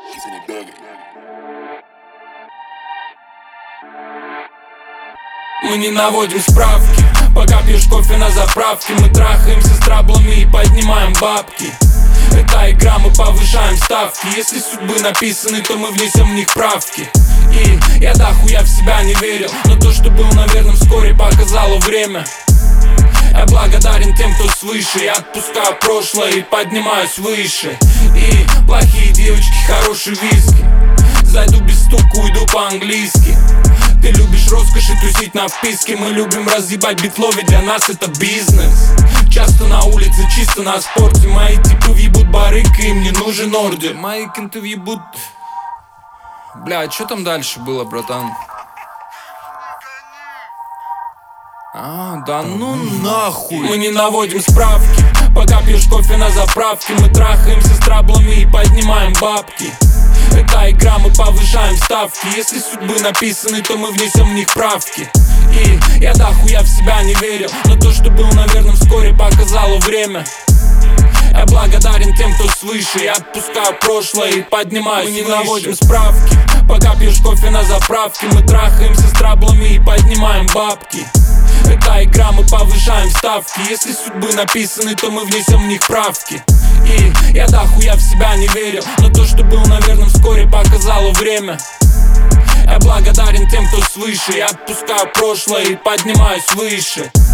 Мы не наводим справки, пока пьешь кофе на заправке. Мы трахаемся с траблами и поднимаем бабки. Это игра, мы повышаем ставки. Если судьбы написаны, то мы внесем в них правки. И я дохуя в себя не верил, но то, что был, наверное, вскоре показало время. Я благодарен тем, кто свыше. Я отпускаю прошлое и поднимаюсь выше. И плохие девочки, хороший виски. Зайду без стука, уйду по-английски. Ты любишь роскошь и тусить на вписке. Мы любим разъебать битло, ведь для нас это бизнес. Часто на улице, чисто на спорте. Мои типы въебут барык, и им не нужен ордер. Мои кенты въебут... Бля, что там дальше было, братан? Да ну нахуй. Мы не наводим справки, пока пьешь кофе на заправке. Мы трахаемся с траблами и поднимаем бабки. Это игра, мы повышаем ставки. Если судьбы написаны, то мы внесем в них правки. И я дохуя в себя не верил, но то, что был, наверное, вскоре показало время. Я благодарен тем, кто свыше. Я отпускаю прошлое и поднимаюсь выше. Мы не наводим справки, пока пьешь кофе на заправке. Мы трахаемся с траблами и поднимаем бабки. Это игра, мы повышаем ставки. Если судьбы написаны, то мы внесем в них правки. И я дохуя в себя не верил, но то, что был, наверное, вскоре показало время. Я благодарен тем, кто свыше. Я отпускаю прошлое и поднимаюсь выше.